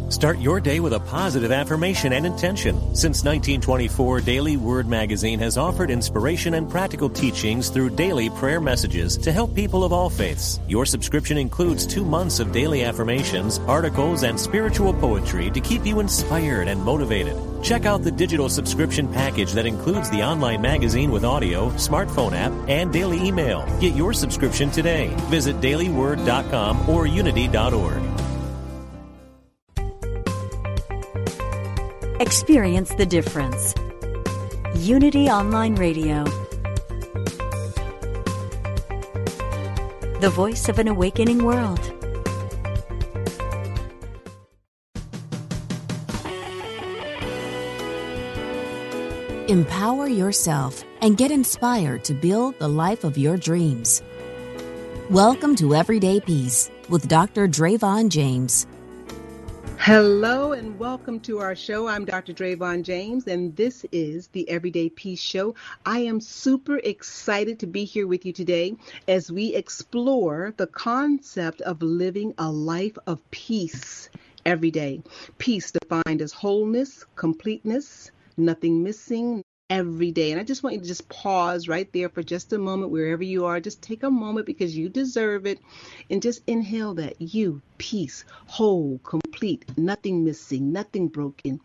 Start your day with a positive affirmation and intention. Since 1924, Daily Word Magazine has offered inspiration and practical teachings through daily prayer messages to help people of all faiths. Your subscription includes 2 months of daily affirmations, articles, and spiritual poetry to keep you inspired and motivated. Check out the digital subscription package that includes the online magazine with audio, smartphone app, and daily email. Get your subscription today. Visit dailyword.com or unity.org. Experience the difference. Unity Online Radio. The voice of an awakening world. Empower yourself and get inspired to build the life of your dreams. Welcome to Everyday Peace with Dr. Drayvon James. Hello and welcome to our show. I'm Dr. Drayvon James, and this is the Everyday Peace Show. I am super excited to be here with you today as we explore the concept of living a life of peace every day. Peace defined as wholeness, completeness, nothing missing, every day. And I just want you to just pause right there for just a moment, wherever you are. Just take a moment because you deserve it, and just inhale that. You, peace, whole, complete, nothing missing, nothing broken,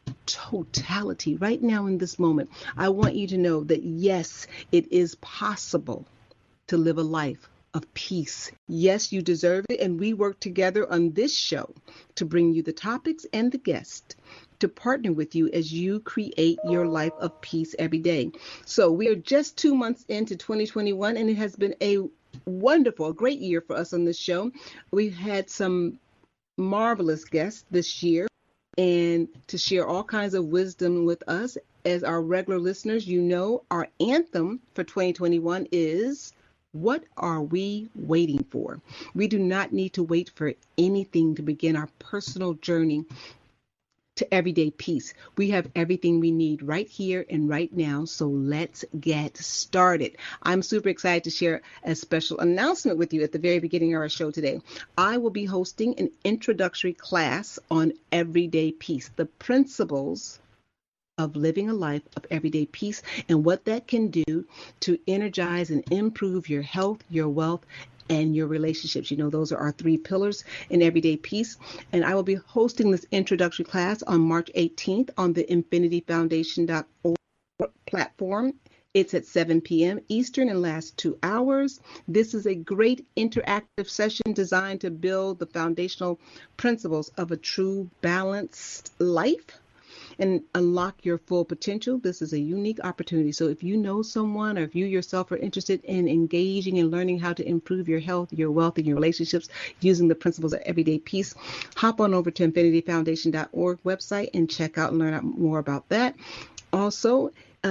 totality. Right now in this moment, I want you to know that yes, it is possible to live a life of peace. Yes, you deserve it. And we work together on this show to bring you the topics and the guests to partner with you as you create your life of peace every day. So we are just 2 months into 2021, and it has been a wonderful, great year for us on this show. We've had some marvelous guests this year, and to share all kinds of wisdom with us. As our regular listeners, you know, our anthem for 2021 is, what are we waiting for? We do not need to wait for anything to begin our personal journey to everyday peace. We have everything we need right here and right now. So let's get started. I'm super excited to share a special announcement with you at the very beginning of our show today. I will be hosting an introductory class on everyday peace, the principles of living a life of everyday peace, and what that can do to energize and improve your health, your wealth, and your relationships. You know, those are our 3 pillars in everyday peace. And I will be hosting this introductory class on March 18th on the infinityfoundation.org platform. It's at 7 p.m. Eastern and lasts 2 hours. This is a great interactive session designed to build the foundational principles of a true balanced life and unlock your full potential. This is a unique opportunity. So if you know someone, or if you yourself are interested in engaging and learning how to improve your health, your wealth, and your relationships using the principles of everyday peace, hop on over to infinityfoundation.org website and check out and learn out more about that. Also,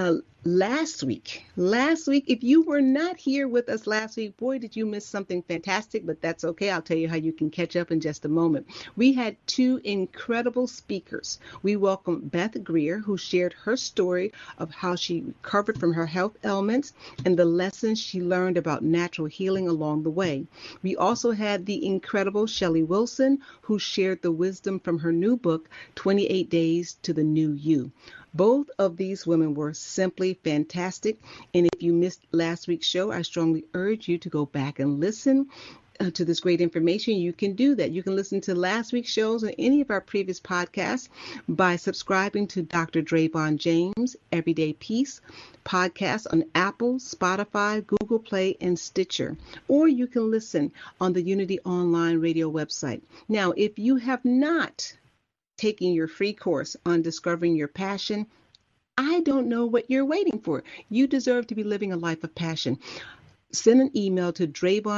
last week, if you were not here with us last week, boy, did you miss something fantastic, but that's okay. I'll tell you how you can catch up in just a moment. We had 2 incredible speakers. We welcomed Beth Greer, who shared her story of how she recovered from her health ailments and the lessons she learned about natural healing along the way. We also had the incredible Shelley Wilson, who shared the wisdom from her new book, 28 Days to the New You. Both of these women were simply fantastic. And if you missed last week's show, I strongly urge you to go back and listen to this great information. You can do that. You can listen to last week's shows or any of our previous podcasts by subscribing to Dr. Drayvon James Everyday Peace podcast on Apple, Spotify, Google Play, and Stitcher. Or you can listen on the Unity Online Radio website. Now, if you have not taking your free course on discovering your passion, I don't know what you're waiting for. You deserve to be living a life of passion. Send an email to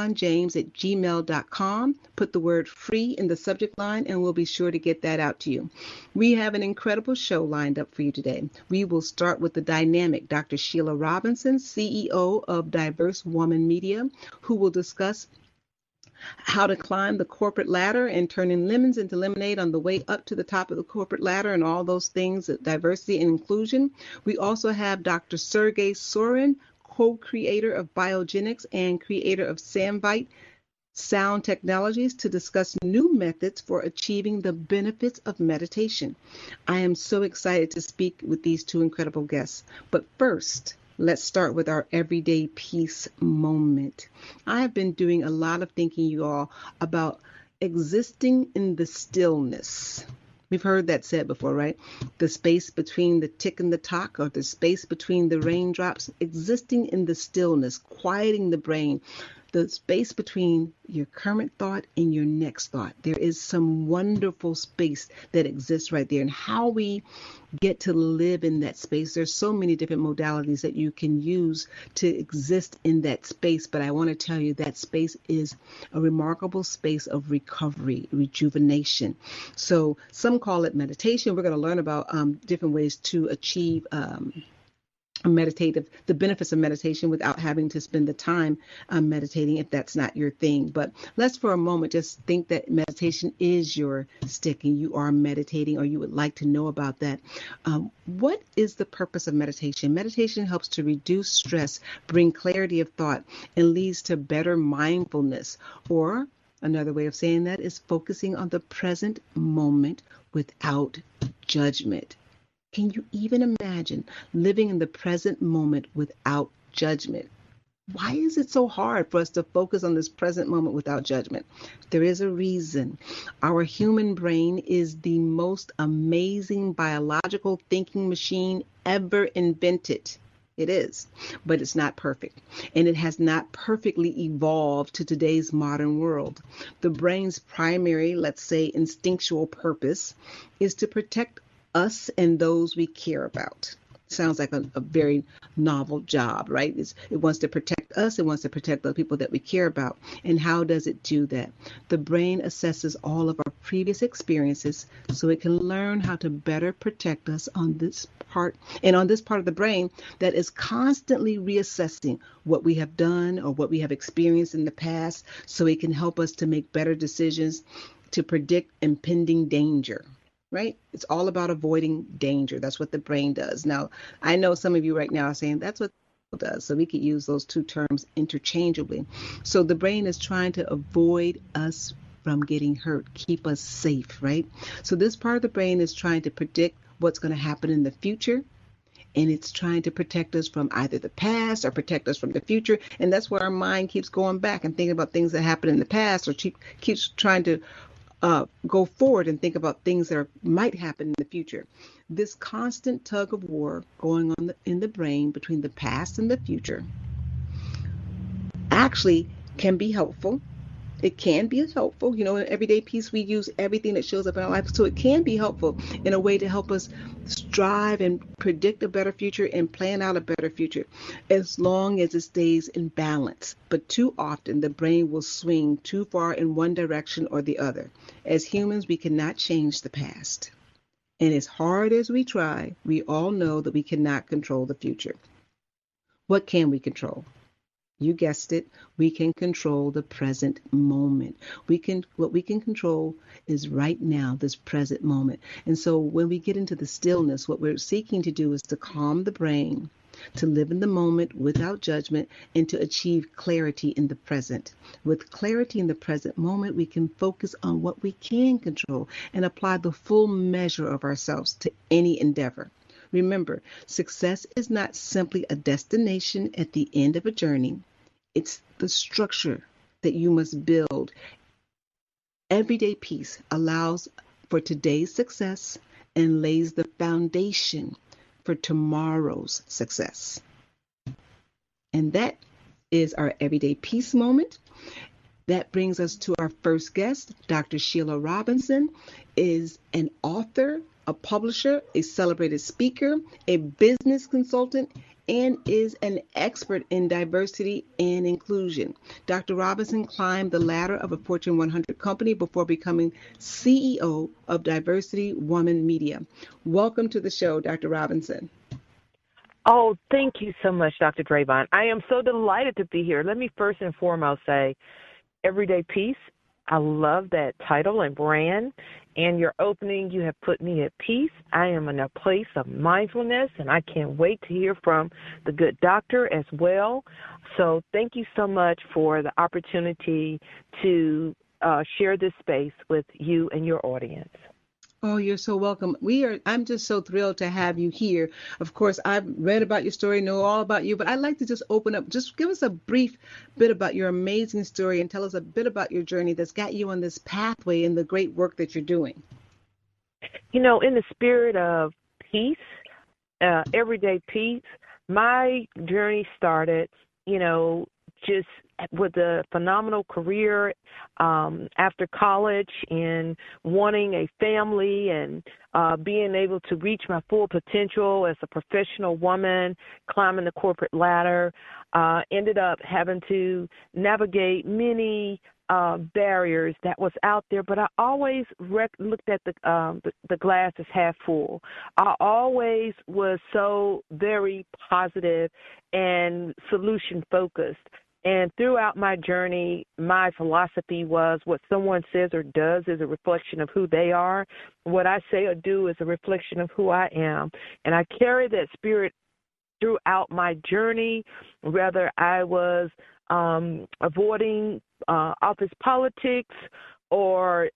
drayvonjames@gmail.com. Put the word free in the subject line, and we'll be sure to get that out to you. We have an incredible show lined up for you today. We will start with the dynamic Dr. Sheila Robinson, CEO of Diverse Woman Media, who will discuss how to climb the corporate ladder and turning lemons into lemonade on the way up to the top of the corporate ladder and all those things, diversity and inclusion. We also have Dr. Sergey Sorin, co-creator of Biogenics and creator of Samvite sound technologies to discuss new methods for achieving the benefits of meditation. I am so excited to speak with these two incredible guests. But first, let's start with our everyday peace moment. I have been doing a lot of thinking, you all, about existing in the stillness. We've heard that said before, right? The space between the tick and the tock, or the space between the raindrops, existing in the stillness, quieting the brain, the space between your current thought and your next thought. There is some wonderful space that exists right there. And how we get to live in that space, there's so many different modalities that you can use to exist in that space. But I want to tell you that space is a remarkable space of recovery, rejuvenation. So some call it meditation. We're going to learn about different ways to achieve the benefits of meditation without having to spend the time meditating if that's not your thing. But let's for a moment just think that meditation is your stick and you are meditating, or you would like to know about that. What is the purpose of meditation? Meditation helps to reduce stress, bring clarity of thought, and leads to better mindfulness. Or another way of saying that is focusing on the present moment without judgment. Can you even imagine living in the present moment without judgment? Why is it so hard for us to focus on this present moment without judgment? There is a reason. Our human brain is the most amazing biological thinking machine ever invented. It is, but it's not perfect, and it has not perfectly evolved to today's modern world. The brain's primary, let's say, instinctual purpose is to protect us and those we care about. Sounds like a very novel job, right? It wants to protect us. It wants to protect the people that we care about. And how does it do that? The brain assesses all of our previous experiences so it can learn how to better protect us on this part. And on this part of the brain that is constantly reassessing what we have done or what we have experienced in the past, so it can help us to make better decisions to predict impending danger. Right? It's all about avoiding danger. That's what the brain does. Now, I know some of you right now are saying that's what it does. So we could use those two terms interchangeably. So the brain is trying to avoid us from getting hurt, keep us safe, right? So this part of the brain is trying to predict what's going to happen in the future. And it's trying to protect us from either the past or protect us from the future. And that's where our mind keeps going back and thinking about things that happened in the past, or keeps trying to go forward and think about things that might happen in the future. This constant tug of war going on in the brain between the past and the future actually can be helpful. It can be helpful. In everyday peace, we use everything that shows up in our life. So it can be helpful in a way to help us strive and predict a better future and plan out a better future, as long as it stays in balance. But too often, the brain will swing too far in one direction or the other. As humans, we cannot change the past. And as hard as we try, we all know that we cannot control the future. What can we control? You guessed it, we can control the present moment. What we can control is right now, this present moment. And so when we get into the stillness, what we're seeking to do is to calm the brain, to live in the moment without judgment, and to achieve clarity in the present. With clarity in the present moment, we can focus on what we can control and apply the full measure of ourselves to any endeavor. Remember, success is not simply a destination at the end of a journey. It's the structure that you must build. Everyday peace allows for today's success and lays the foundation for tomorrow's success. And that is our everyday peace moment. That brings us to our first guest. Dr. Sheila Robinson is an author, a publisher, a celebrated speaker, a business consultant, and is an expert in diversity and inclusion. Dr. Robinson climbed the ladder of a Fortune 100 company before becoming CEO of Diversity Woman Media. Welcome to the show, Dr. Robinson. Oh, thank you so much, Dr. Drayvon. I am so delighted to be here. Let me first and foremost say, Everyday Peace. I love that title and brand. and your opening, you have put me at peace. I am in a place of mindfulness, and I can't wait to hear from the good doctor as well. So thank you so much for the opportunity to share this space with you and your audience. Oh, you're so welcome. I'm just so thrilled to have you here. Of course, I've read about your story, know all about you, but I'd like to just open up, just give us a brief bit about your amazing story and tell us a bit about your journey that's got you on this pathway and the great work that you're doing. You know, in the spirit of peace, everyday peace, my journey started, just with a phenomenal career after college and wanting a family and being able to reach my full potential as a professional woman, climbing the corporate ladder, ended up having to navigate many barriers that was out there, but I always looked at the glass as half full. I always was so very positive and solution focused. And throughout my journey, my philosophy was what someone says or does is a reflection of who they are. What I say or do is a reflection of who I am. And I carry that spirit throughout my journey, whether I was avoiding office politics or,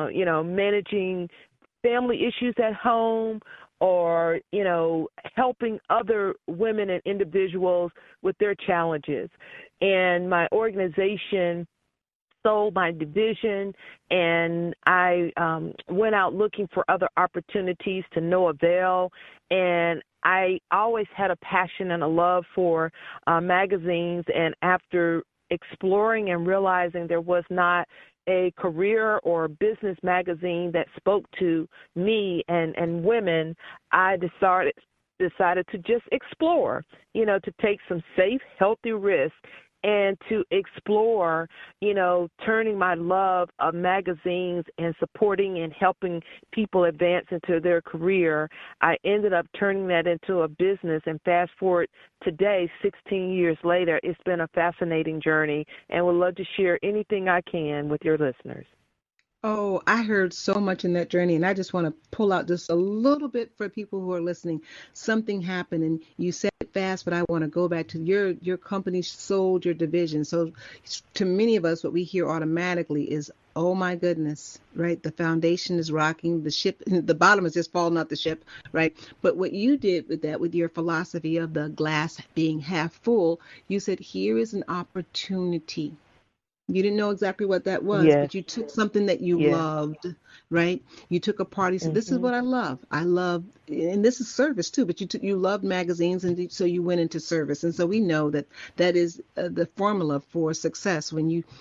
managing family issues at home, or, helping other women and individuals with their challenges. And my organization sold my division, and I went out looking for other opportunities to no avail. And I always had a passion and a love for magazines, and after exploring and realizing there was not a career or business magazine that spoke to me and women, I decided to just explore, to take some safe, healthy risks and to explore, turning my love of magazines and supporting and helping people advance into their career. I ended up turning that into a business, and fast forward today, 16 years later, it's been a fascinating journey, and would love to share anything I can with your listeners. Oh, I heard so much in that journey, and I just want to pull out just a little bit for people who are listening. Something happened, and you said it fast, but I want to go back to your company sold your division. So to many of us, what we hear automatically is, oh my goodness, right? The foundation is rocking, the ship, the bottom is just falling off the ship, right? But what you did with that, with your philosophy of the glass being half full, you said, here is an opportunity. You didn't know exactly what that was, Yes. but you took something that you Yes. loved, right? You took a part, you said, this is what I love. I love, and this is service too, but you loved magazines, and so you went into service. And so we know that is the formula for success. When you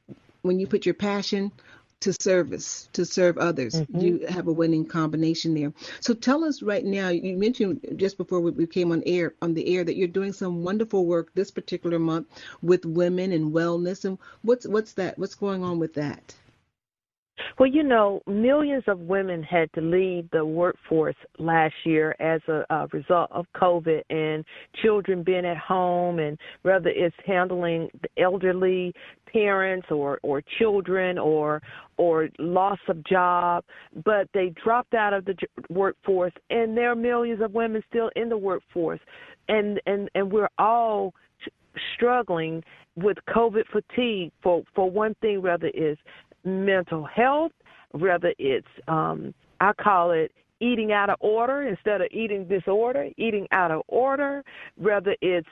put your passion to service, to serve others, you have a winning combination there. So tell us right now, you mentioned just before we came on the air that you're doing some wonderful work this particular month with women and wellness. And what's that? What's going on with that? Well, millions of women had to leave the workforce last year as a result of COVID and children being at home, and whether it's handling the elderly parents or children or loss of job, but they dropped out of the workforce, and there are millions of women still in the workforce, and we're all struggling with COVID fatigue for one thing, whether it's mental health, whether it's, I call it eating out of order instead of eating disorder, eating out of order, whether it's,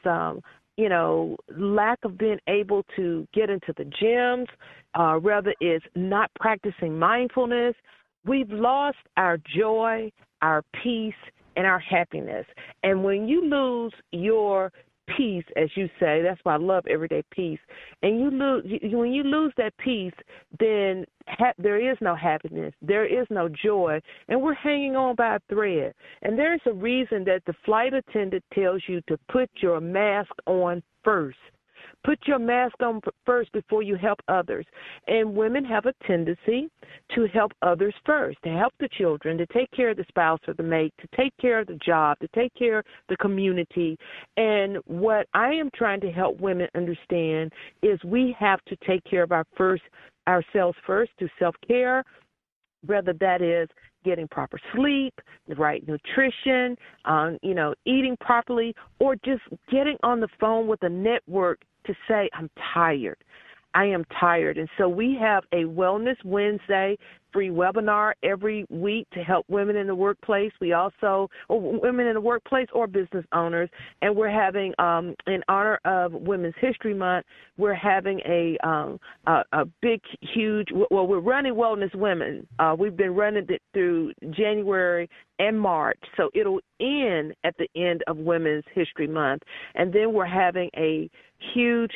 lack of being able to get into the gyms, whether it's not practicing mindfulness. We've lost our joy, our peace, and our happiness. And when you lose your peace, as you say, that's why I love everyday peace. And when you lose that peace, then there is no happiness, there is no joy, and we're hanging on by a thread. And there's a reason that the flight attendant tells you to put your mask on first. Put your mask on first before you help others. And women have a tendency to help others first, to help the children, to take care of the spouse or the mate, to take care of the job, to take care of the community. And what I am trying to help women understand is we have to take care of ourselves first through self-care, whether that is getting proper sleep, the right nutrition, eating properly, or just getting on the phone with a network to say, I'm tired. I am tired. And so we have a Wellness Wednesday free webinar every week to help women in the workplace. We also, or women in the workplace or business owners, and we're having, in honor of Women's History Month, we're having a big, huge, we're running Wellness Women. We've been running it through January and March, so it'll end at the end of Women's History Month. And then we're having a huge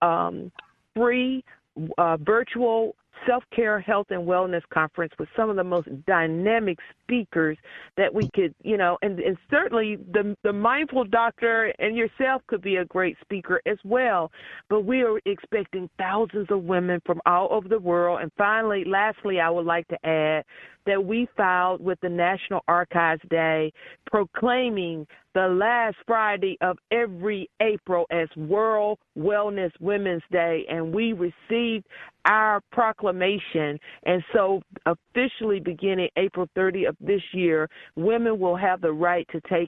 free virtual self-care, health, and wellness conference with some of the most dynamic speakers that we could, and certainly the mindful doctor and yourself could be a great speaker as well. But we are expecting thousands of women from all over the world. And finally, lastly, I would like to add that we filed with the National Archives Day proclaiming the last Friday of every April as World Wellness Women's Day, and we received our proclamation. And so officially beginning April 30th of this year, women will have the right to take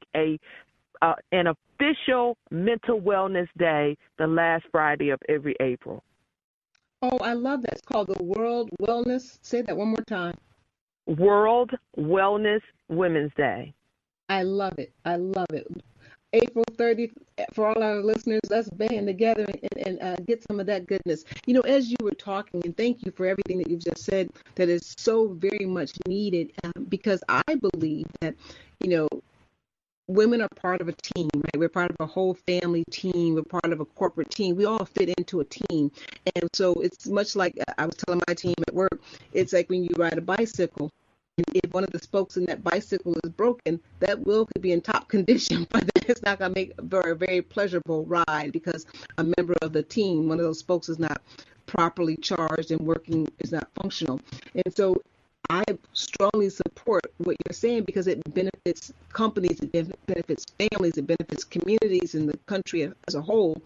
an official mental wellness day the last Friday of every April. Oh, I love that. It's called the World Wellness. Say that one more time. World Wellness Women's Day. I love it. I love it. April 30th, for all our listeners, let's band together and get some of that goodness. As you were talking, and thank you for everything that you've just said, that is so very much needed, because I believe that, women are part of a team, right? We're part of a whole family team. We're part of a corporate team. We all fit into a team. And so it's much like I was telling my team at work, it's like when you ride a bicycle. And if one of the spokes in that bicycle is broken, that wheel could be in top condition, but it's not going to make a very, very pleasurable ride because a member of the team, one of those spokes, is not properly charged and working, is not functional. And so I strongly support what you're saying because it benefits companies, it benefits families, it benefits communities in the country as a whole.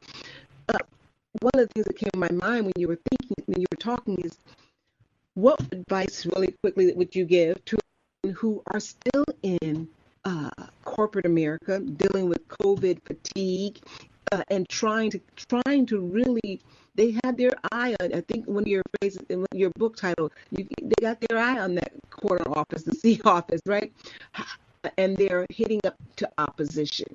One of the things that came to my mind when you were talking is, what advice really quickly would you give to women who are still in corporate America dealing with COVID fatigue and trying to really, they have their eye on, I think one of your phrases in your book title, they got their eye on that corner office, the C office, right? And they're hitting up to opposition.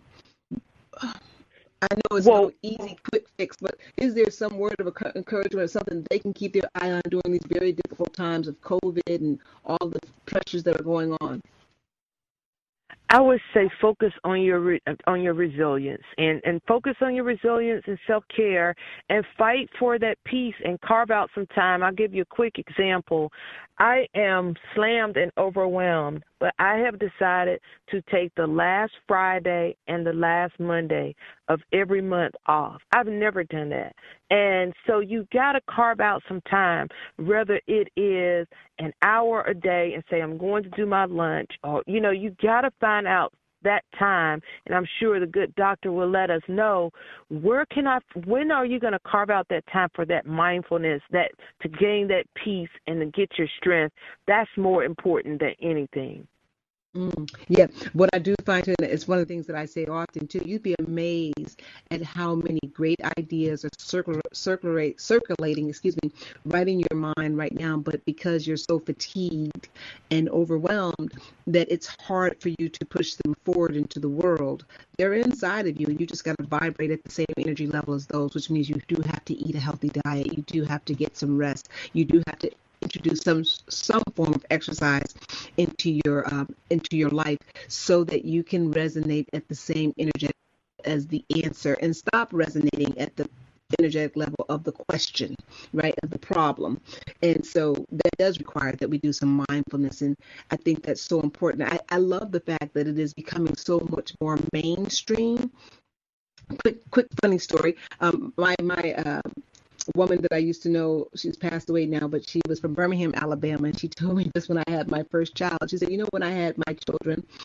I know it's no easy, quick fix, but is there some word of encouragement or something they can keep their eye on during these very difficult times of COVID and all the pressures that are going on? I would say focus on your resilience and focus on your resilience and self-care and fight for that peace and carve out some time. I'll give you a quick example. I am slammed and overwhelmed, but I have decided to take the last Friday and the last Monday of every month off. I've never done that. And so you got to carve out some time, whether it is an hour a day and say, I'm going to do my lunch, or, you got to find out that time, and I'm sure the good doctor will let us know when are you going to carve out that time for that mindfulness, that to gain that peace and to get your strength. That's more important than anything. Yeah, what I do find, it's one of the things that I say often too, you'd be amazed at how many great ideas are circulating, right in your mind right now, but because you're so fatigued and overwhelmed that it's hard for you to push them forward into the world. They're inside of you, and you just got to vibrate at the same energy level as those, which means you do have to eat a healthy diet. You do have to get some rest. You do have to introduce some form of exercise into your life so that you can resonate at the same energetic as the answer and stop resonating at the energetic level of the question, right, of the problem. And so that does require that we do some mindfulness, and I think that's so important. I love the fact that it is becoming so much more mainstream. Quick funny story. My woman that I used to know, she's passed away now, but she was from Birmingham, Alabama, and she told me this when I had my first child. She said, when I had my children,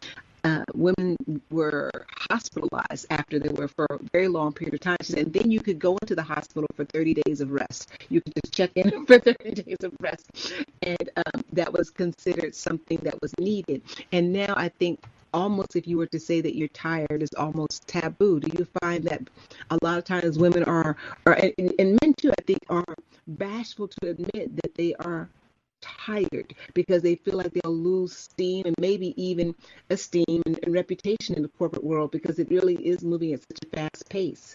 women were hospitalized after they were for a very long period of time. And then you could go into the hospital for 30 days of rest. You could just check in for 30 days of rest. And that was considered something that was needed. And now I think almost if you were to say that you're tired is almost taboo. Do you find that a lot of times women and men too, I think, are bashful to admit that they are tired because they feel like they'll lose steam and maybe even esteem and reputation in the corporate world because it really is moving at such a fast pace?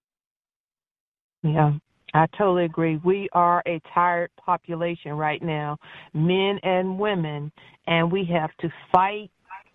Yeah, I totally agree. We are a tired population right now, men and women, and we have to fight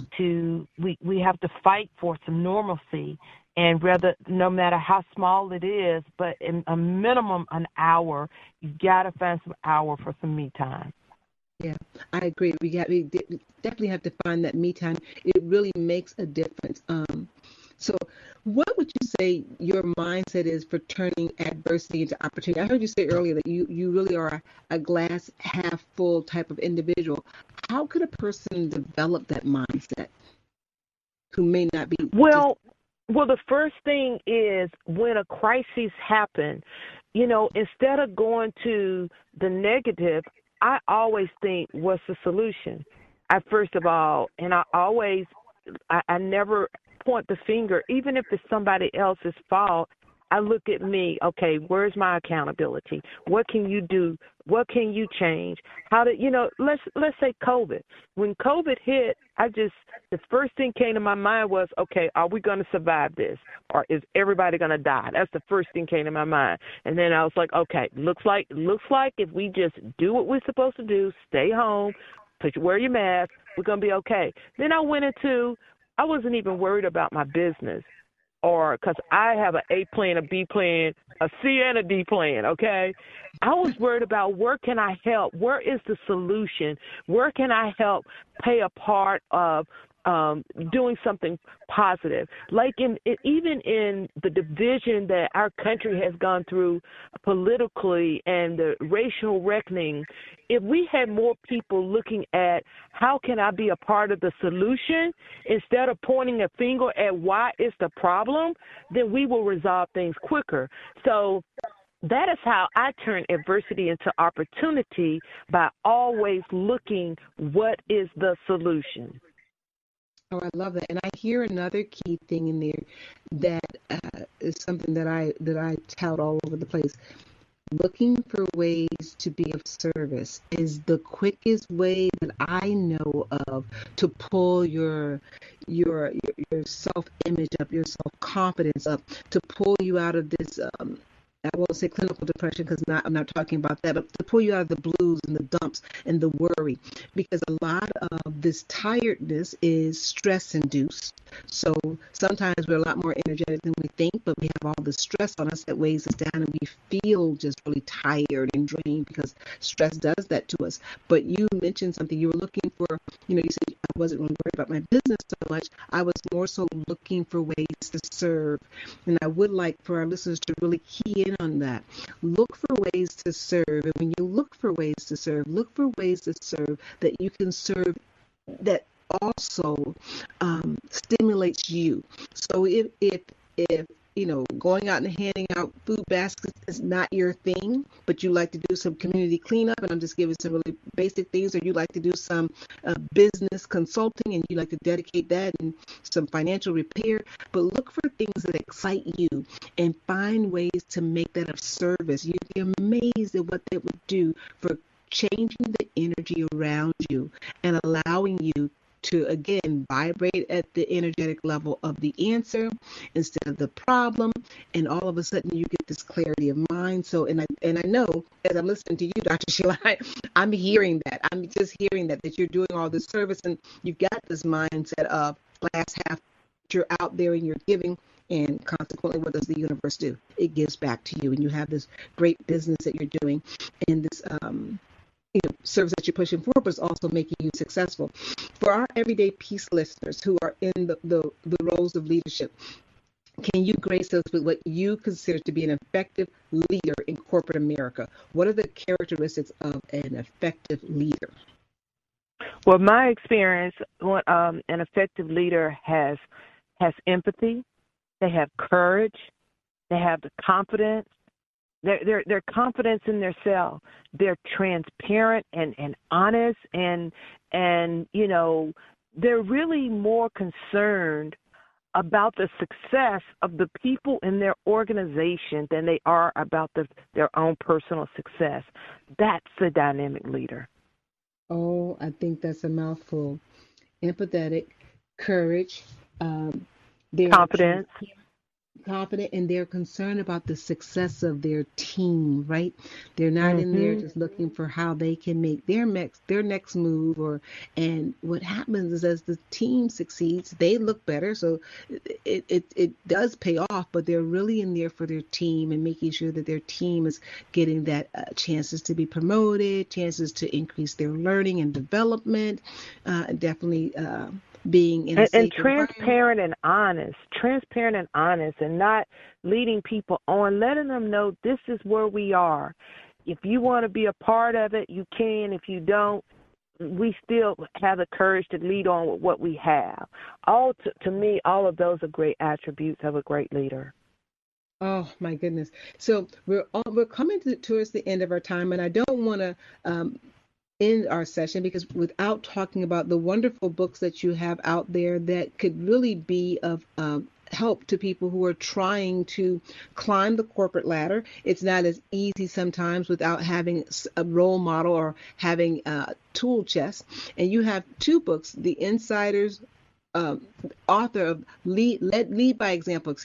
we have to fight for some normalcy, and no matter how small it is, but in a minimum an hour, you got to find some hour for some me time. Yeah, I agree. We definitely have to find that me time. It really makes a difference. So what would you say your mindset is for turning adversity into opportunity? I heard you say earlier that you really are a glass half full type of individual. How could a person develop that mindset who may not be? Well, the first thing is when a crisis happens, instead of going to the negative, I always think, what's the solution? First of all, and I never point the finger, even if it's somebody else's fault. I look at me, okay, where's my accountability? What can you do? What can you change? Let's say COVID. When COVID hit, the first thing came to my mind was, okay, are we going to survive this? Or is everybody going to die? That's the first thing came to my mind. And then I was like, okay, looks like if we just do what we're supposed to do, stay home, wear your mask, we're going to be okay. Then I wasn't even worried about my business. Or because I have an A plan, a B plan, a C and a D plan, okay? I was worried about where can I help? Where is the solution? Where can I help play a part of doing something positive? Like even in the division that our country has gone through politically and the racial reckoning, if we had more people looking at how can I be a part of the solution instead of pointing a finger at why it's the problem, then we will resolve things quicker. So that is how I turn adversity into opportunity, by always looking what is the solution. Oh, I love that. And I hear another key thing in there that is something that I tout all over the place. Looking for ways to be of service is the quickest way that I know of to pull your self-image up, your self-confidence up, to pull you out of this I won't say clinical depression because I'm not talking about that, but to pull you out of the blues and the dumps and the worry, because a lot of this tiredness is stress induced. So sometimes we're a lot more energetic than we think, but we have all the stress on us that weighs us down, and we feel just really tired and drained because stress does that to us. But you mentioned something. You were looking for, you said I wasn't really worried about my business so much. I was more so looking for ways to serve. And I would like for our listeners to really key in on that. Look for ways to serve. And when you look for ways to serve that you can serve that also stimulates you. So if going out and handing out food baskets is not your thing, but you like to do some community cleanup, and I'm just giving some really basic things, or you like to do some business consulting and you like to dedicate that and some financial repair, but look for things that excite you and find ways to make that of service. You'd be amazed at what that would do for changing the energy around you and allowing you to, again, vibrate at the energetic level of the answer instead of the problem. And all of a sudden you get this clarity of mind. So, and I know as I'm listening to you, Dr. Sheila, I'm hearing that. I'm just hearing that you're doing all this service and you've got this mindset of glass half, you're out there and you're giving. And consequently, what does the universe do? It gives back to you. And you have this great business that you're doing and this, service that you're pushing forward, but it's also making you successful. For our everyday peace listeners who are in the roles of leadership, can you grace us with what you consider to be an effective leader in corporate America? What are the characteristics of an effective leader? Well, my experience, an effective leader has empathy. They have courage. They have the confidence. Their confidence in themselves. They're transparent and honest, and they're really more concerned about the success of the people in their organization than they are about their own personal success. That's a dynamic leader. Oh, I think that's a mouthful. Empathetic, courage, they're confidence. Confident, and they're concerned about the success of their team, right? They're not in there just looking for how they can make their next move, and what happens is as the team succeeds, they look better. So it does pay off, but they're really in there for their team and making sure that their team is getting that chances to be promoted, chances to increase their learning and development, definitely being in a safe transparent and honest, and not leading people on, letting them know this is where we are. If you want to be a part of it, you can. If you don't, we still have the courage to lead on with what we have. To me, all of those are great attributes of a great leader. Oh my goodness! So we're coming towards the end of our time, and I don't want to end our session because without talking about the wonderful books that you have out there that could really be of help to people who are trying to climb the corporate ladder. It's not as easy sometimes without having a role model or having a tool chest. And you have two books, The Insider's author of Lead by Example,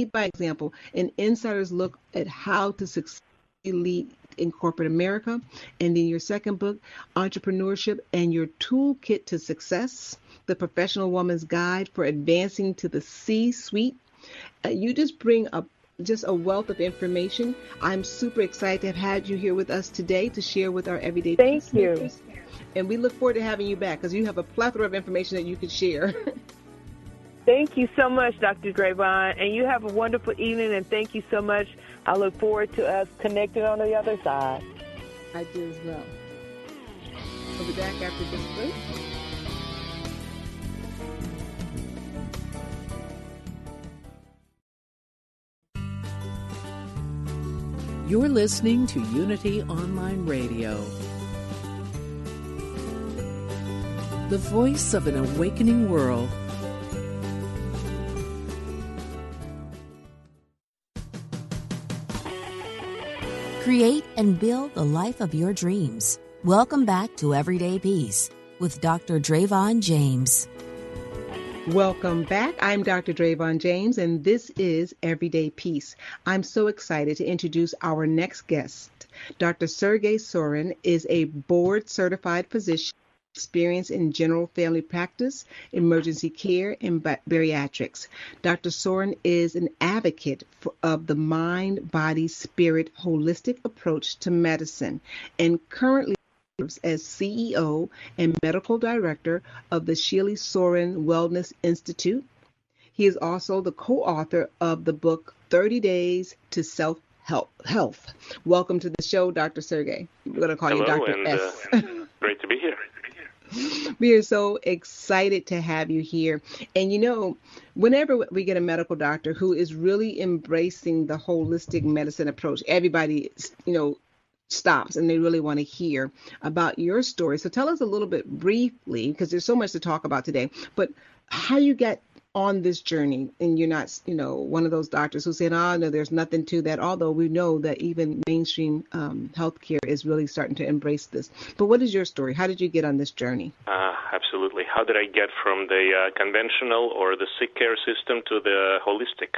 an insider's look at how to succeed lead in corporate America. And then your second book, Entrepreneurship and Your Toolkit to Success, The Professional Woman's Guide for Advancing to the C-Suite. You just bring just a wealth of information. I'm super excited to have had you here with us today to share with our everyday peacemakers. Thank you. And we look forward to having you back because you have a plethora of information that you could share. Thank you so much, Dr. Drayvon, and you have a wonderful evening, and thank you so much. I look forward to us connecting on the other side. I do as well. We'll be back after this break. You're listening to Unity Online Radio, the voice of an awakening world. Create and build the life of your dreams. Welcome back to Everyday Peace with Dr. Drayvon James. Welcome back. I'm Dr. Drayvon James, and this is Everyday Peace. I'm so excited to introduce our next guest. Dr. Sergey Sorin is a board-certified physician experienced in general family practice, emergency care, and bariatrics. Dr. Sorin is an advocate of the mind, body, spirit, holistic approach to medicine and currently serves as CEO and medical director of the Sheely Sorin Wellness Institute. He is also the co-author of the book 30 Days to Self-Health. Welcome to the show, Dr. Sergey. We're going to call you Dr. S. Great to be here. We are so excited to have you here. And whenever we get a medical doctor who is really embracing the holistic medicine approach, everybody, stops and they really want to hear about your story. So tell us a little bit briefly, because there's so much to talk about today, but how you get on this journey, and you're not, one of those doctors who said, "Oh, no, there's nothing to that." Although we know that even mainstream healthcare is really starting to embrace this. But what is your story? How did you get on this journey? Absolutely. How did I get from the conventional or the sick care system to the holistic?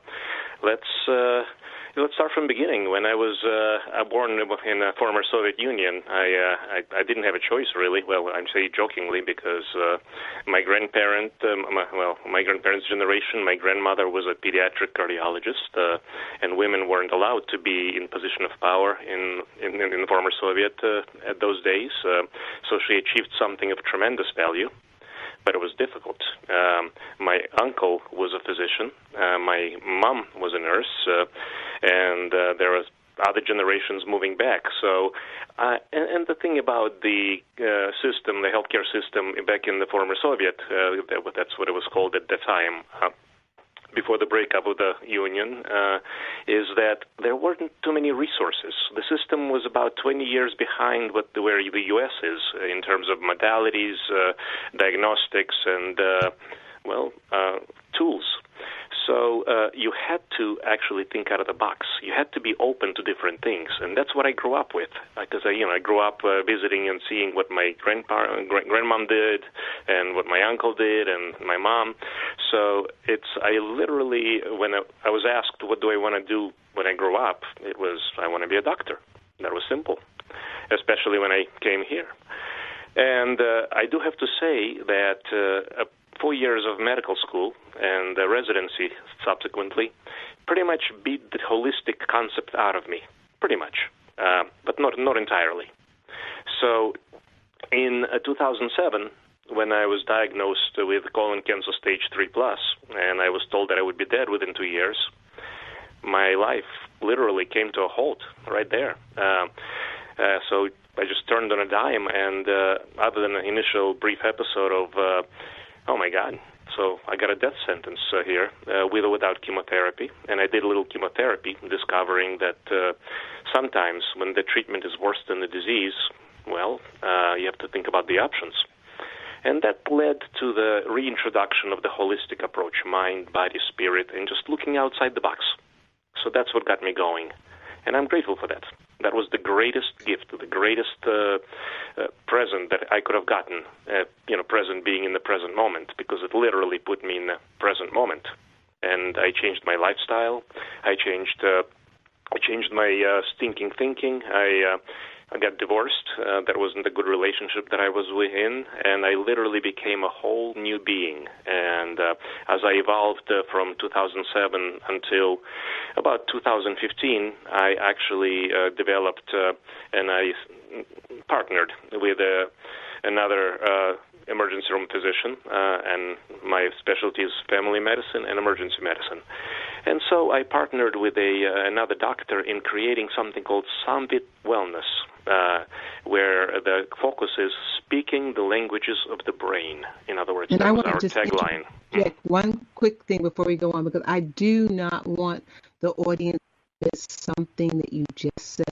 Let's start from the beginning. When I was born in the former Soviet Union, I didn't have a choice, really. Well, I'm saying jokingly because my grandparents' generation, my grandmother was a pediatric cardiologist, and women weren't allowed to be in position of power in the former Soviet at those days. So she achieved something of tremendous value. But it was difficult. My uncle was a physician. My mom was a nurse, and there was other generations moving back. So, and the thing about the system, the healthcare system back in the former Soviet, that's what it was called at the time, before the breakup of the Union, is that there weren't too many resources. The system was about 20 years behind where the U.S. is in terms of modalities, diagnostics, and, tools. So you had to actually think out of the box. You had to be open to different things, and that's what I grew up with. Because I grew up visiting and seeing what my grandmom did, and what my uncle did, and my mom. So I literally, when I was asked what do I want to do when I grow up, it was I want to be a doctor. That was simple, especially when I came here. And I do have to say that 4 years of medical school and residency subsequently pretty much beat the holistic concept out of me, pretty much, but not entirely. So in 2007, when I was diagnosed with colon cancer stage 3+, and I was told that I would be dead within 2 years, my life literally came to a halt right there. So I just turned on a dime, and other than an initial brief episode of oh my God, so I got a death sentence here, with or without chemotherapy. And I did a little chemotherapy, discovering that sometimes when the treatment is worse than the disease, well, you have to think about the options. And that led to the reintroduction of the holistic approach, mind, body, spirit, and just looking outside the box. So that's what got me going. And I'm grateful for that. That was the greatest gift, the greatest present that I could have gotten, present being in the present moment, because it literally put me in the present moment. And I changed my lifestyle. I changed my stinking thinking. I got divorced. That wasn't a good relationship that I was in, and I literally became a whole new being. And as I evolved from 2007 until about 2015, I actually developed and I partnered with another emergency room physician, and my specialty is family medicine and emergency medicine. And so I partnered with another doctor in creating something called Sambit Wellness, where the focus is speaking the languages of the brain. In other words, that was our tagline. One quick thing before we go on, because I do not want the audience to miss something that you just said.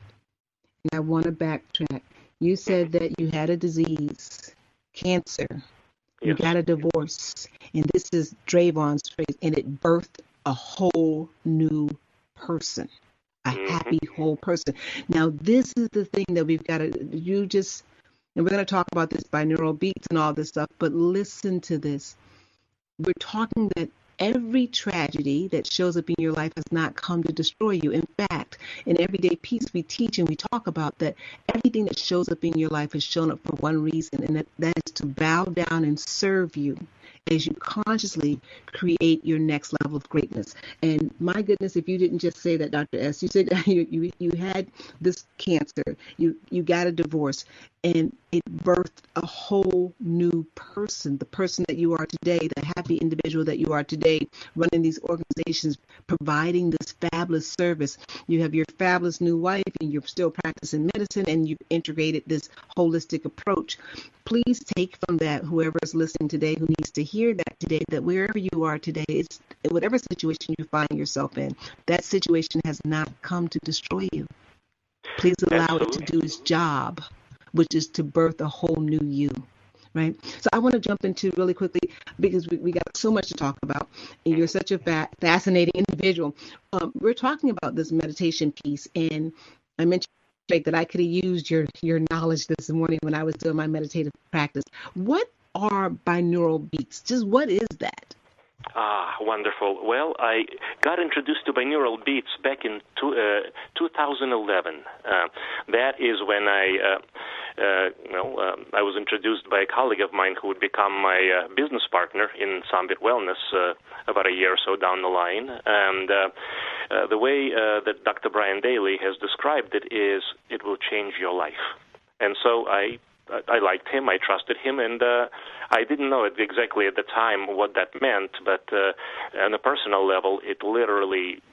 And I want to backtrack. You said that you had a disease, cancer. You got a divorce. And this is Drayvon's phrase, and it birthed a whole new person, a happy whole person. Now, this is the thing that we've got to, and we're going to talk about this binaural beats and all this stuff, but listen to this. We're talking that every tragedy that shows up in your life has not come to destroy you. In fact, in Everyday Peace, we teach and we talk about that everything that shows up in your life has shown up for one reason, and that is to bow down and serve you as you consciously create your next level of greatness. And my goodness, if you didn't just say that, Dr. S, you said you had this cancer, you got a divorce, and it birthed a whole new person, the person that you are today, the happy individual that you are today, running these organizations, providing this fabulous service. You have your fabulous new wife, and you're still practicing medicine, and you've integrated this holistic approach. Please take from that, whoever is listening today who needs to hear that today, that wherever you are today, it's whatever situation you find yourself in, that situation has not come to destroy you. Please allow it to do its job, which is to birth a whole new you, right? So I want to jump into really quickly, because we got so much to talk about, and you're such a fascinating individual. We're talking about this meditation piece, and I mentioned that I could have used your knowledge this morning when I was doing my meditative practice. What are binaural beats? Just what is that? Wonderful. Well, I got introduced to binaural beats back in 2011. That is when I was introduced by a colleague of mine who would become my business partner in Sambit Wellness about a year or so down the line. And the way that Dr. Brian Daly has described it is, it will change your life. And so I liked him, I trusted him, and I didn't know it exactly at the time what that meant, but on a personal level, it literally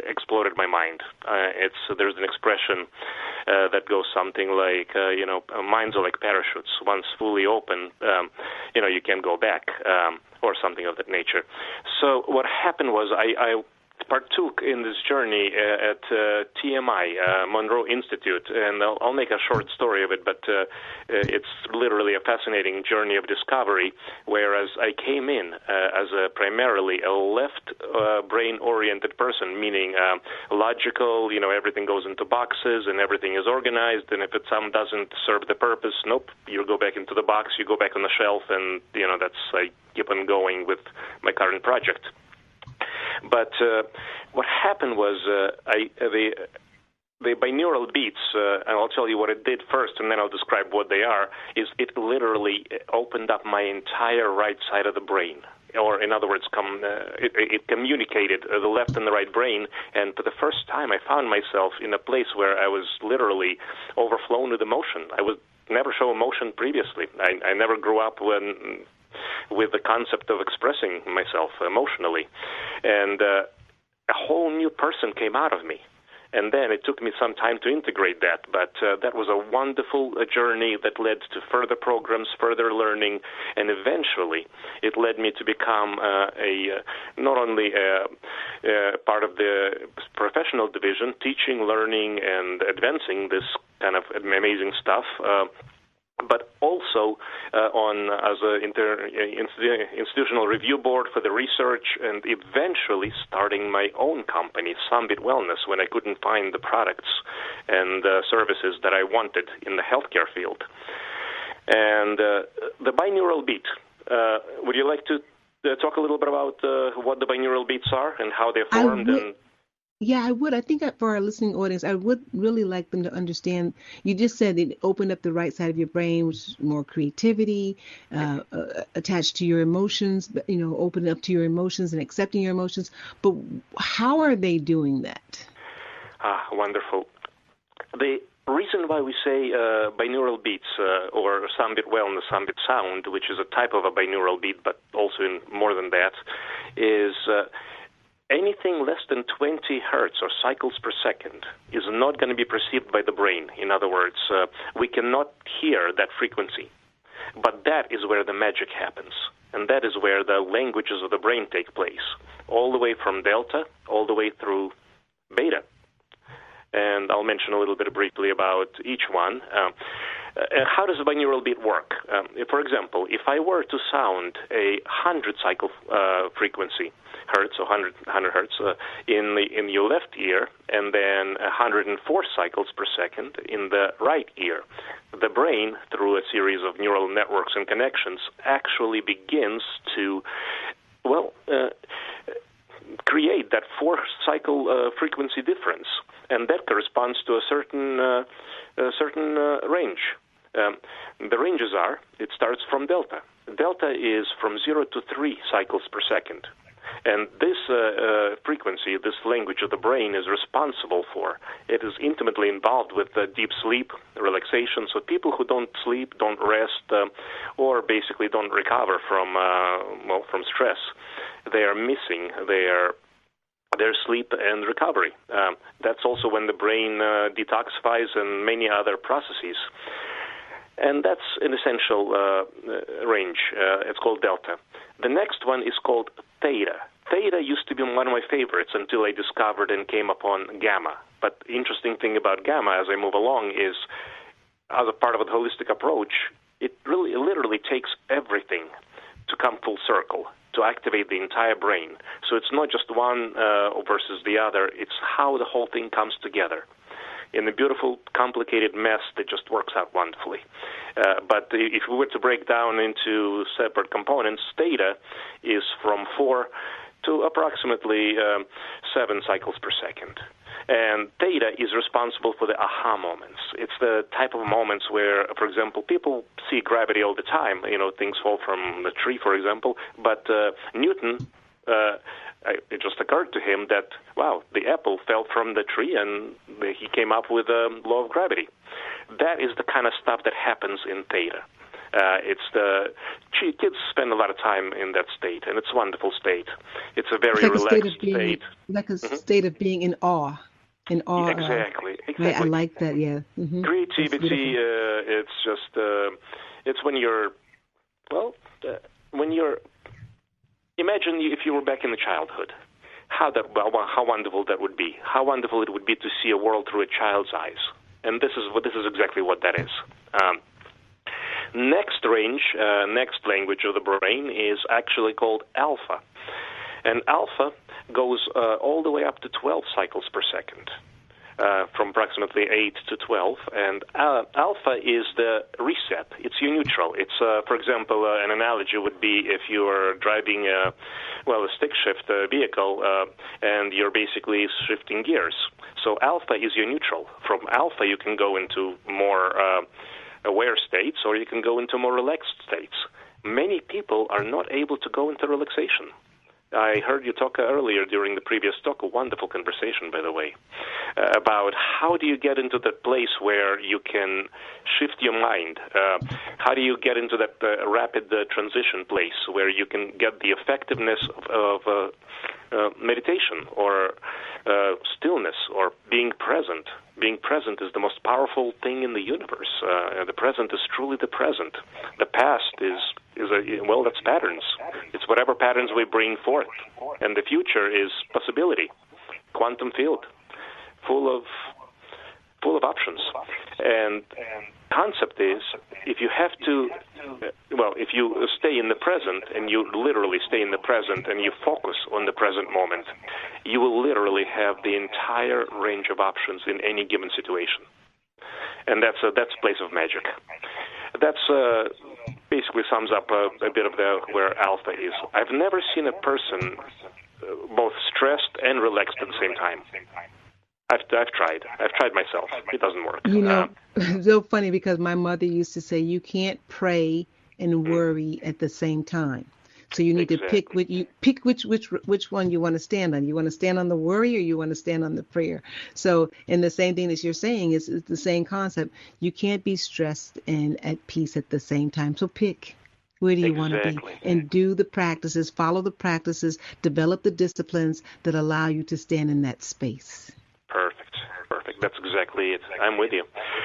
exploded my mind. There's an expression that goes something like, minds are like parachutes. Once fully open, you can't go back, or something of that nature. So what happened was I partook in this journey at TMI, Monroe Institute, and I'll make a short story of it, but it's literally a fascinating journey of discovery, whereas I came in as primarily a left brain-oriented person, meaning logical, everything goes into boxes and everything is organized, and if some doesn't serve the purpose, nope, you go back into the box, you go back on the shelf, and, I keep on going with my current project. But what happened was the binaural beats, and I'll tell you what it did first, and then I'll describe what they are, is it literally opened up my entire right side of the brain. Or, in other words, it communicated the left and the right brain, and for the first time I found myself in a place where I was literally overflown with emotion. I was never shown emotion previously. I never grew up with the concept of expressing myself emotionally. And a whole new person came out of me. And then it took me some time to integrate that, but that was a wonderful journey that led to further programs, further learning, and eventually it led me to become not only part of the professional division, teaching, learning, and advancing this kind of amazing stuff, but also as an institutional review board for the research, and eventually starting my own company, Sumbit Wellness, when I couldn't find the products and services that I wanted in the healthcare field. And the binaural beat, would you like to talk a little bit about what the binaural beats are and how they're formed? Yeah, I would. I think for our listening audience, I would really like them to understand. You just said it opened up the right side of your brain, which is more creativity, attached to your emotions, open up to your emotions and accepting your emotions. But how are they doing that? Wonderful. The reason why we say binaural beats or Sumbit Wellness, Sumbit Sound, which is a type of a binaural beat, but also in more than that, is anything less than 20 hertz or cycles per second is not going to be perceived by the brain. In other words, we cannot hear that frequency. But that is where the magic happens. And that is where the languages of the brain take place, all the way from delta, all the way through beta. And I'll mention a little bit briefly about each one. How does a binaural beat work? For example, if I were to sound a 100 cycle frequency, hertz or 100 hertz in your left ear, and then 104 cycles per second in the right ear, the brain, through a series of neural networks and connections, actually begins to, create that 4-cycle frequency difference, and that corresponds to a certain range. The ranges are, it starts from delta. Delta is from 0 to 3 cycles per second. And this frequency, this language of the brain is responsible for. It is intimately involved with deep sleep, relaxation. So people who don't sleep, don't rest, or basically don't recover from stress, they are missing their sleep and recovery. That's also when the brain detoxifies and many other processes. And that's an essential range. It's called delta. The next one is called theta. Theta used to be one of my favorites until I discovered and came upon gamma. But the interesting thing about gamma as I move along is, as a part of a holistic approach, it literally takes everything to come full circle, to activate the entire brain. So it's not just one versus the other, it's how the whole thing comes together in a beautiful, complicated mess that just works out wonderfully. But if we were to break down into separate components, theta is from 4 to approximately 7 cycles per second. And theta is responsible for the aha moments. It's the type of moments where, for example, people see gravity all the time. Things fall from the tree, for example. But Newton, it just occurred to him that, wow, the apple fell from the tree and he came up with a law of gravity. That is the kind of stuff that happens in theta. Kids spend a lot of time in that state, and it's a wonderful state. It's a very like relaxed state. Like a state of being in awe. In awe. Exactly. Right, I like that, yeah. Mm-hmm. Creativity, it's just, it's when you're, imagine if you were back in the childhood. How wonderful that would be. How wonderful it would be to see a world through a child's eyes. And this is exactly what that is. Next language of the brain is actually called alpha. And alpha goes all the way up to 12 cycles per second, from approximately 8 to 12. And alpha is the reset. It's your neutral. It's, for example, an analogy would be if you are driving a stick shift vehicle, and you're basically shifting gears. So alpha is your neutral. From alpha, you can go into more aware states, or you can go into more relaxed states. Many people are not able to go into relaxation. I heard you talk earlier during the previous talk, a wonderful conversation, by the way, about how do you get into that place where you can shift your mind? How do you get into that rapid transition place where you can get the effectiveness of meditation or stillness or being present? Being present is the most powerful thing in the universe. The present is truly the present. The past that's patterns. It's whatever patterns we bring forth. And the future is possibility, quantum field, full of options. And concept is, if you stay in the present, and you literally stay in the present, and you focus on the present moment, you will literally have the entire range of options in any given situation. And that's a place of magic. That's basically sums up a bit of where alpha is. I've never seen a person both stressed and relaxed at the same time. I've tried. I've tried myself. It doesn't work. It's so funny because my mother used to say you can't pray and worry at the same time. So you need to pick which one you want to stand on. You want to stand on the worry, or you want to stand on the prayer. So, and the same thing that you're saying is the same concept. You can't be stressed and at peace at the same time. So pick. Where do you want to be? And do the practices, follow the practices, develop the disciplines that allow you to stand in that space. Perfect. That's exactly it. I'm with you.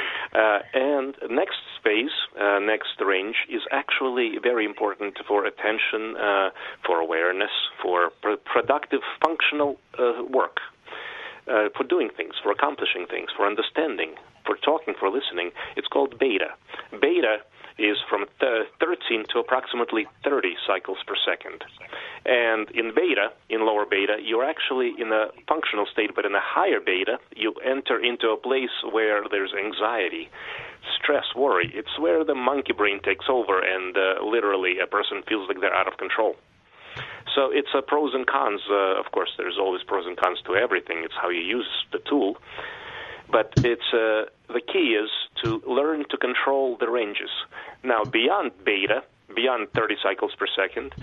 And next phase, next range, is actually very important for attention, for awareness, for productive, functional work, for doing things, for accomplishing things, for understanding, for talking, for listening. It's called beta. Beta is from 13 to approximately 30 cycles per second. And in beta, in lower beta, you're actually in a functional state, but in a higher beta, you enter into a place where there's anxiety, stress, worry. It's where the monkey brain takes over, and literally a person feels like they're out of control. So it's a pros and cons. Of course, there's always pros and cons to everything. It's how you use the tool. But it's the key is to learn to control the ranges. Now, beyond beta, beyond 30 cycles per second,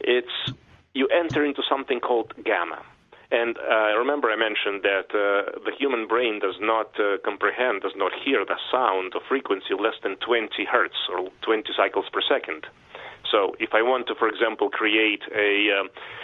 you enter into something called gamma. And remember I mentioned that the human brain does not comprehend, does not hear the sound or frequency less than 20 hertz or 20 cycles per second. So if I want to, for example, create a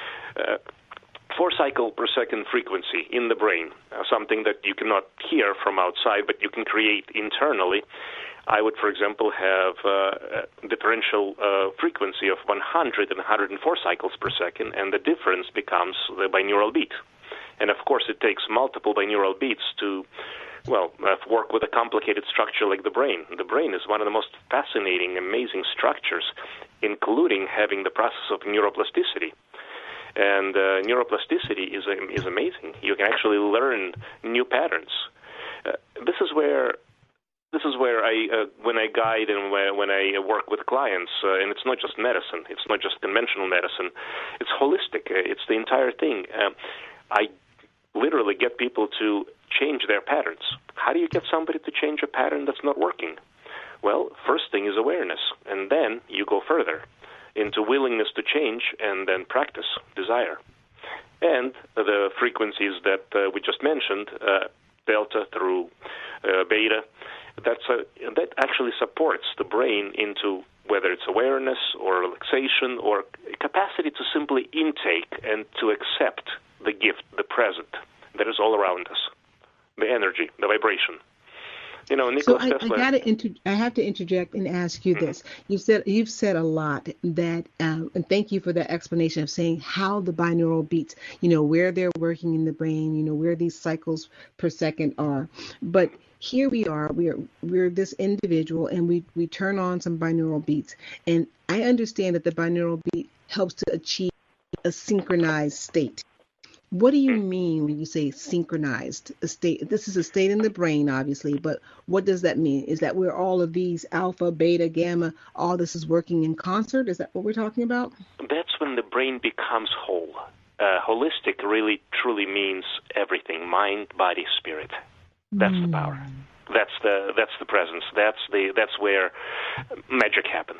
4 cycle per second frequency in the brain, something that you cannot hear from outside, but you can create internally, I would, for example, have a differential frequency of 100 and 104 cycles per second, and the difference becomes the binaural beat. And, of course, it takes multiple binaural beats to, work with a complicated structure like the brain. The brain is one of the most fascinating, amazing structures, including having the process of neuroplasticity. And neuroplasticity is amazing. You can actually learn new patterns. This is where I, when I guide and when I work with clients, and it's not just medicine, it's not just conventional medicine, it's holistic, it's the entire thing. I literally get people to change their patterns. How do you get somebody to change a pattern that's not working? Well, first thing is awareness, and then you go further into willingness to change, and then practice, desire. And the frequencies that we just mentioned, delta through beta, that actually supports the brain into whether it's awareness or relaxation or capacity to simply intake and to accept the gift, the present that is all around us, the energy, the vibration. Nikola Tesla. I have to interject and ask you this. You've said a lot that, and thank you for that explanation of saying how the binaural beats, where they're working in the brain, where these cycles per second are. But here we are, we're this individual, and we turn on some binaural beats, and I understand that the binaural beat helps to achieve a synchronized state. What do you mean when you say synchronized state? This is a state in the brain, obviously, but what does that mean? Is that where all of these alpha, beta, gamma, all this is working in concert? Is that what we're talking about? That's when the brain becomes whole. Holistic really, truly means everything: mind, body, spirit. That's the power. That's the presence. That's where magic happens.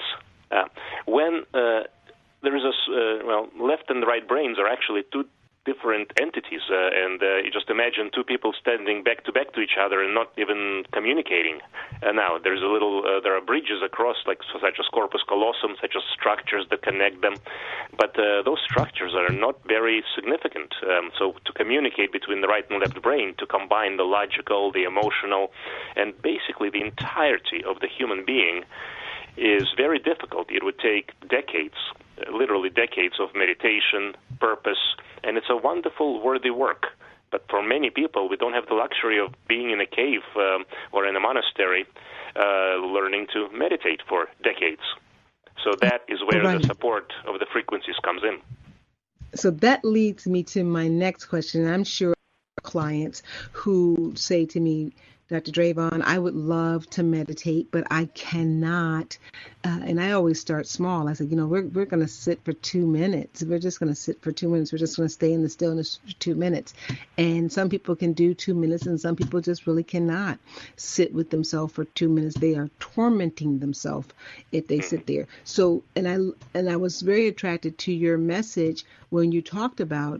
When there is left and right brains are actually two different entities, and you just imagine two people standing back to each other and not even communicating. Now there are bridges across, such as corpus callosum, such as structures that connect them, but those structures are not very significant. So to communicate between the right and left brain, to combine the logical, the emotional, and basically the entirety of the human being is very difficult. It would take decades, literally decades of meditation, purpose, and it's a wonderful, worthy work. But for many people, we don't have the luxury of being in a cave or in a monastery learning to meditate for decades. So that is where the support of the frequencies comes in. So that leads me to my next question. I'm sure clients who say to me, Dr. Drayvon, I would love to meditate, but I cannot. And I always start small. I said, we're going to sit for 2 minutes. We're just going to sit for 2 minutes. We're just going to stay in the stillness for 2 minutes. And some people can do 2 minutes, and some people just really cannot sit with themselves for 2 minutes. They are tormenting themselves if they sit there. So, and I was very attracted to your message when you talked about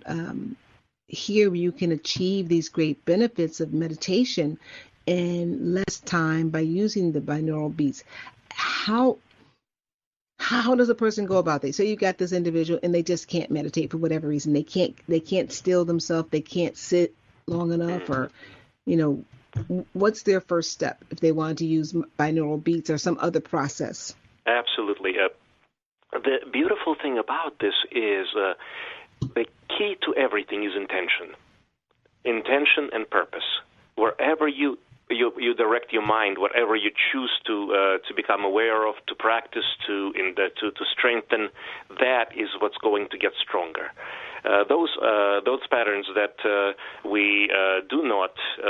here you can achieve these great benefits of meditation in less time by using the binaural beats. How does a person go about this? So you got this individual and they just can't meditate for whatever reason. They can't still themselves. They can't sit long enough, or what's their first step if they want to use binaural beats or some other process? Absolutely. The beautiful thing about this is the key to everything is intention and purpose. Wherever you direct your mind, whatever you choose to become aware of, to practice, to strengthen, that is what's going to get stronger. Those patterns that we do not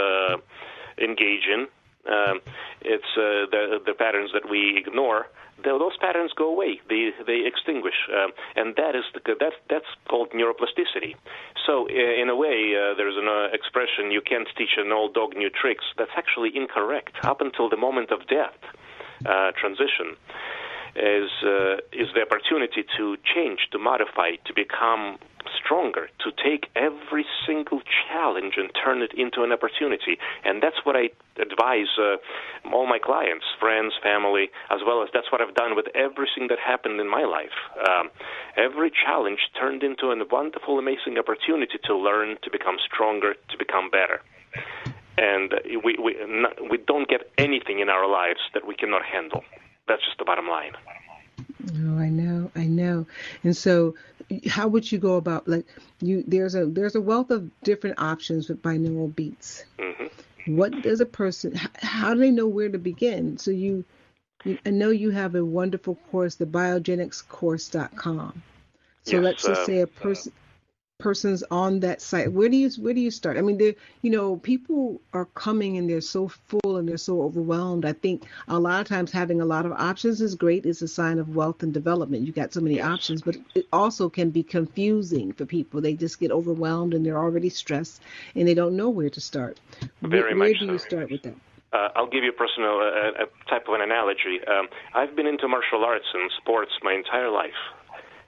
engage in, it's the patterns that we ignore. Those patterns go away; they extinguish, and that's called neuroplasticity. So, in a way, there's an expression: "You can't teach an old dog new tricks." That's actually incorrect. Up until the moment of death, transition is the opportunity to change, to modify, to become stronger, to take every single challenge and turn it into an opportunity. And that's what I advise all my clients, friends, family, as well as that's what I've done with everything that happened in my life. Every challenge turned into a wonderful, amazing opportunity to learn, to become stronger, to become better. And we don't get anything in our lives that we cannot handle. That's just the bottom line. Oh, I know. And so how would you go about, there's a wealth of different options with binaural beats. Mm-hmm. What does a person, how do they know where to begin? So I know you have a wonderful course, the biogenicscourse.com. So yes, let's just say person's on that site. Where do you start? I mean, people are coming and they're so full and they're so overwhelmed. I think a lot of times having a lot of options is great. It's a sign of wealth and development. You got so many options, but it also can be confusing for people. They just get overwhelmed and they're already stressed and they don't know where to start. Where do you start with that? I'll give you a type of an analogy. I've been into martial arts and sports my entire life.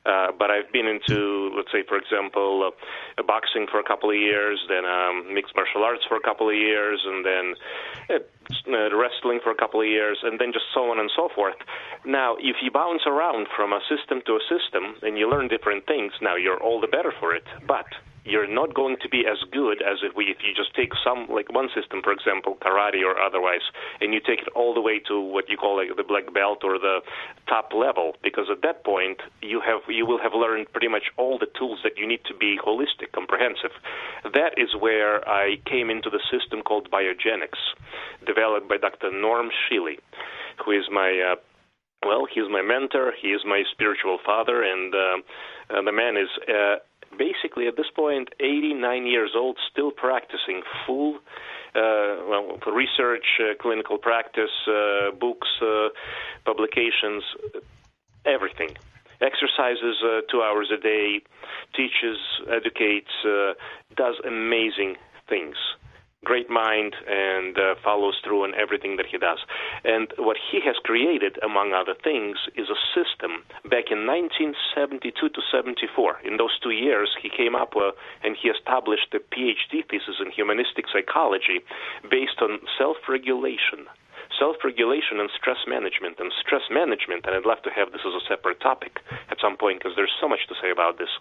But I've been into, let's say, for example, boxing for a couple of years, then mixed martial arts for a couple of years, and then wrestling for a couple of years, and then just so on and so forth. Now, if you bounce around from a system to a system and you learn different things, now you're all the better for it. But you're not going to be as good as if you just take some, like one system, for example, karate or otherwise, and you take it all the way to what you call like the black belt or the top level, because at that point you will have learned pretty much all the tools that you need to be holistic, comprehensive. That is where I came into the system called biogenics, developed by Dr. Norm Shealy, who is my he's my mentor, he is my spiritual father, and the man is basically at this point 89 years old, still practicing full research, clinical practice, books, publications, everything. Exercises 2 hours a day, teaches, educates, does amazing things. Great mind, and follows through on everything that he does. And what he has created, among other things, is a system back in 1972 to 74. In those 2 years, he came up and he established a PhD thesis in humanistic psychology based on self-regulation and stress management. And stress management, and I'd love to have this as a separate topic at some point because there's so much to say about this,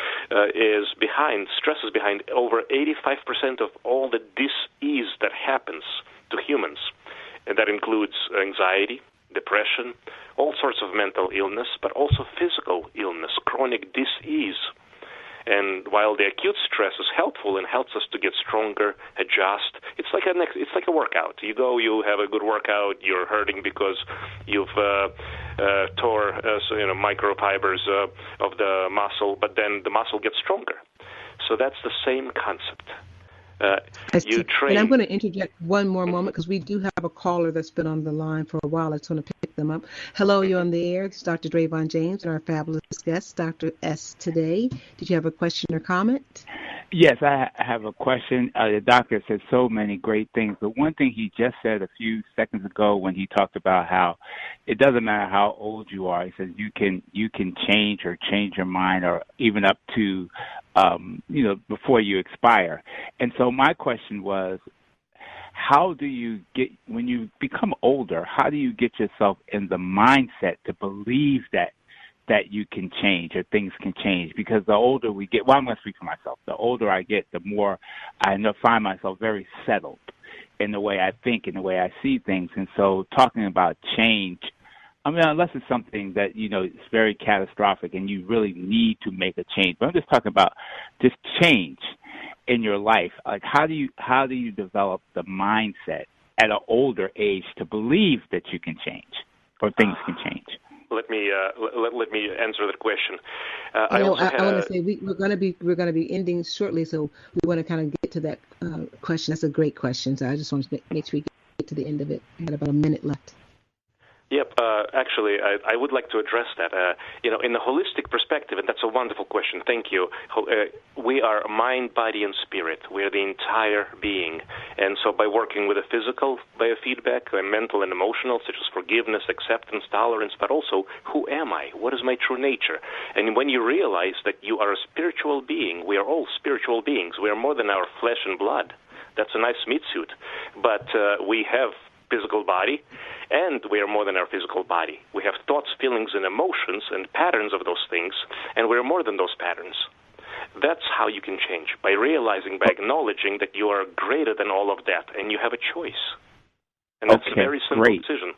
stress is behind over 85% of all the dis-ease that happens to humans. And that includes anxiety, depression, all sorts of mental illness, but also physical illness, chronic dis-ease. And while the acute stress is helpful and helps us to get stronger, adjust, it's like a workout. You go, you have a good workout, you're hurting because you've tore microfibers of the muscle, but then the muscle gets stronger. So that's the same concept. You train. And I'm going to interject one more moment because we do have a caller that's been on the line for a while. I just want to pick them up. Hello, you're on the air. It's Dr. Drayvon James and our fabulous guest, Dr. S. today. Did you have a question or comment? Yes, I have a question. The doctor said so many great things, but one thing he just said a few seconds ago when he talked about how it doesn't matter how old you are. He says you can change your mind, or even up to before you expire. And so my question was, how do you get, when you become older, how do you get yourself in the mindset to believe that you can change or things can change? Because the older we get, I'm going to speak for myself, the older I get, the more I find myself very settled in the way I think, in the way I see things. And so talking about change, unless it's something that, it's very catastrophic and you really need to make a change. But I'm just talking about just change in your life. Like, how do you develop the mindset at an older age to believe that you can change or things can change? Let me answer that question. I want to say we're going to be ending shortly, so we want to kind of get to that question. That's a great question. So I just want to make sure we get to the end of it. We got about a minute left. Yep. Actually, I would like to address that. In the holistic perspective, and that's a wonderful question. Thank you. We are mind, body, and spirit. We are the entire being. And so by working with the physical biofeedback, mental and emotional, such as forgiveness, acceptance, tolerance, but also, who am I? What is my true nature? And when you realize that you are a spiritual being, we are all spiritual beings. We are more than our flesh and blood. That's a nice meat suit. But we have physical body, and we are more than our physical body. We have thoughts, feelings, and emotions and patterns of those things, and we're more than those patterns. That's how you can change, by realizing, by acknowledging that you are greater than all of that, and you have a choice. And that's a very simple decision.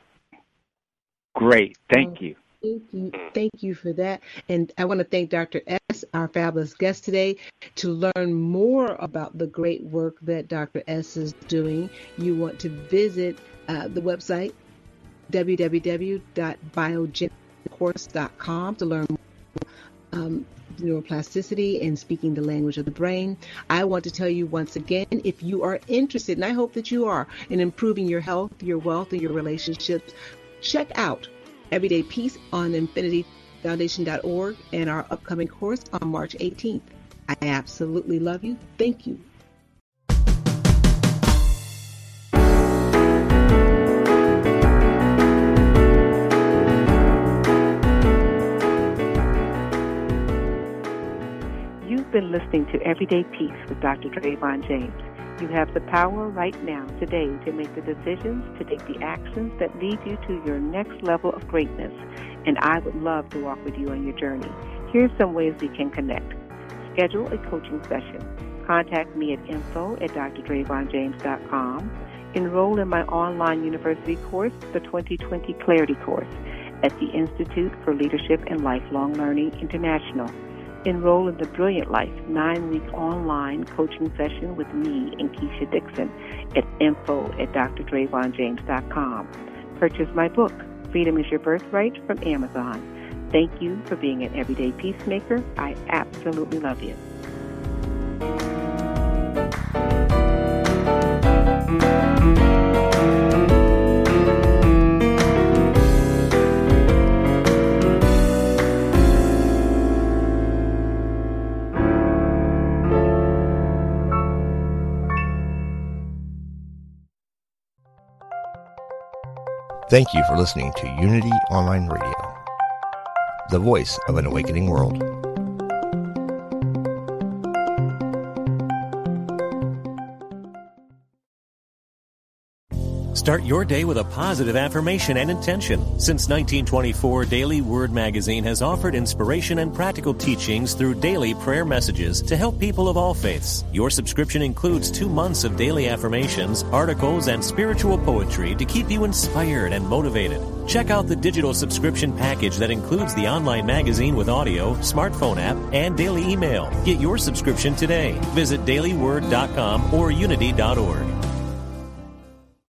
Great. Thank you. Thank you for that. And I want to thank Dr. S., our fabulous guest today. To learn more about the great work that Dr. S. is doing, you want to visit the website, www.biogenicourse.com, to learn more neuroplasticity and speaking the language of the brain. I want to tell you once again, if you are interested, and I hope that you are, in improving your health, your wealth, and your relationships, check out Everyday Peace on infinityfoundation.org and our upcoming course on March 18th. I absolutely love you. Thank you. You've been listening to Everyday Peace with Dr. Drayvon James. You have the power right now, today, to make the decisions, to take the actions that lead you to your next level of greatness. And I would love to walk with you on your journey. Here's some ways we can connect. Schedule a coaching session. Contact me at info@drdravonjames.com. Enroll in my online university course, the 2020 Clarity Course, at the Institute for Leadership and Lifelong Learning International. Enroll in the Brilliant Life 9-week online coaching session with me and Keisha Dixon at info@drdravonjames.com. Purchase my book, Freedom is Your Birthright, from Amazon. Thank you for being an everyday peacemaker. I absolutely love you. Thank you for listening to Unity Online Radio, the voice of an awakening world. Start your day with a positive affirmation and intention. Since 1924, Daily Word Magazine has offered inspiration and practical teachings through daily prayer messages to help people of all faiths. Your subscription includes 2 months of daily affirmations, articles, and spiritual poetry to keep you inspired and motivated. Check out the digital subscription package that includes the online magazine with audio, smartphone app, and daily email. Get your subscription today. Visit dailyword.com or unity.org.